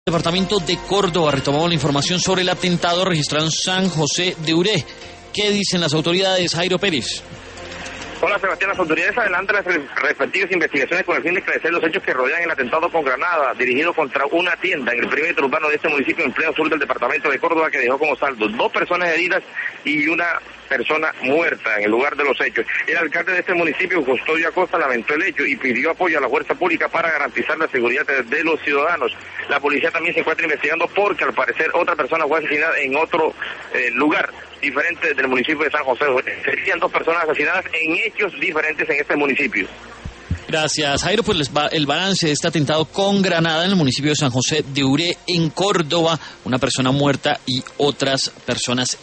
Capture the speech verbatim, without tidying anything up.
Departamento de Córdoba retomamos la información sobre el atentado registrado en San José de Uré. ¿Qué dicen las autoridades? Jairo Pérez. Hola Sebastián, las autoridades adelantan las respectivas investigaciones con el fin de esclarecer los hechos que rodean el atentado con granada dirigido contra una tienda en el perímetro urbano de este municipio en pleno sur del departamento de Córdoba, que dejó como saldo dos personas heridas y una persona muerta en el lugar de los hechos. El alcalde de este municipio, Custodio Acosta, lamentó el hecho y pidió apoyo a la fuerza pública para garantizar la seguridad de los ciudadanos. La policía también se encuentra investigando porque al parecer otra persona fue asesinada en otro eh, lugar diferente del municipio de San José. Serían dos personas asesinadas en hechos diferentes en este municipio. Gracias, Jairo. Pues les va el balance de este atentado con granada en el municipio de San José de Uré, en Córdoba. Una persona muerta y otras personas